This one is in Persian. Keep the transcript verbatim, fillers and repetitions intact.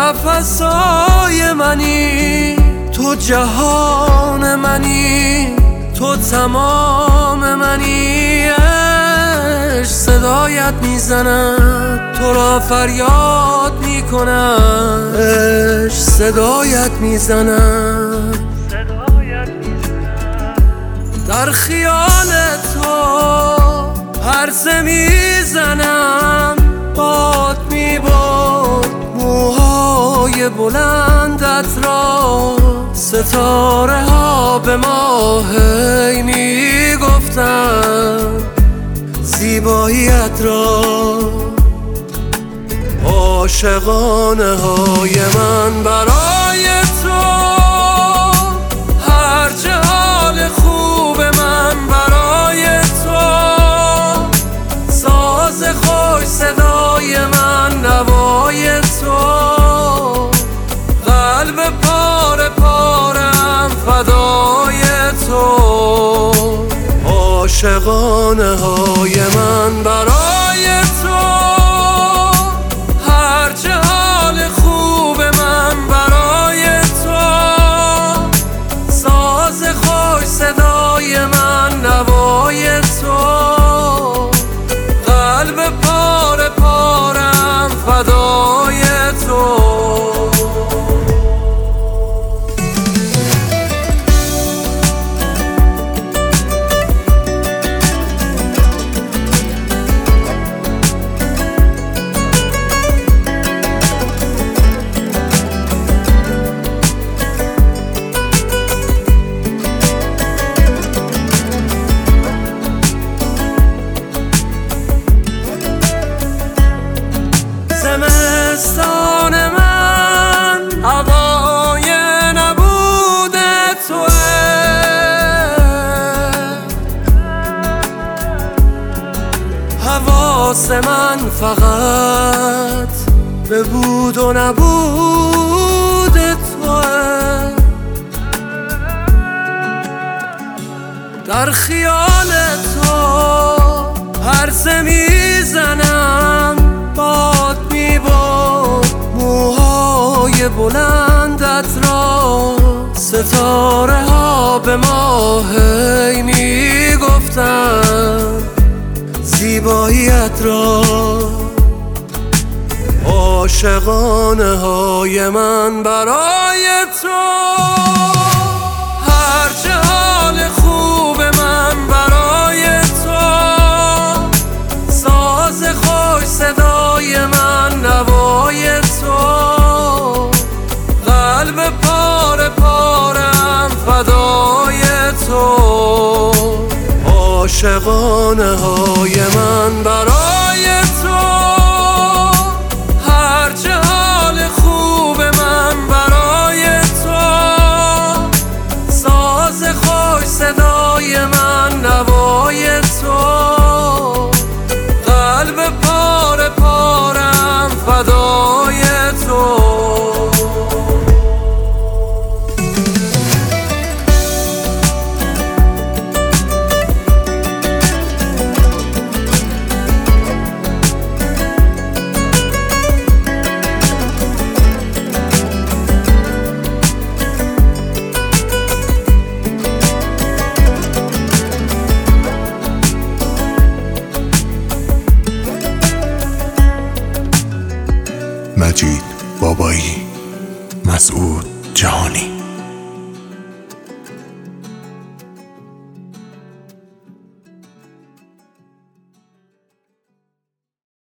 نفسای منی، تو جهان منی، تو تمام منی. عشق صدایت میزند، تو را فریاد میکنم. عشق صدایت میزند، در خیال تو پرسه میزنم. باد میبرد موهای بلندت را، ستاره ها به ما هی میگفتن زیباییت را. عاشقانه های من برای تو، هرچه حال خوب من برای تو. ساز خوش صدای من نوای تو، قلب پاره پارم فدای تو. عاشقانه های من برای تو، هرچه حال خوب من برای تو. ساز خوش صدای من نوای تو، قلب پاره پارم فدای تو. زمستان من هوای نبود توه، حواس من فقط به بود و نبود توه. در خیال تو پرسه میزنم، باد میبرد موهای بلندت را. ستاره ها به ما هی میگفتن زیباییت را. عاشقانه های من برای تو، هرچه حال خوب من برای تو. ساز خوش صدای من نوای تو، قلب پاره پارم فدای تو. عاشقانه های من برای تو، هرچه حال خوب من برای تو. ساز خوش صدای من نوای تو، قلب پاره پارم فدای تو. مجید بابایی، مسعود جهانی.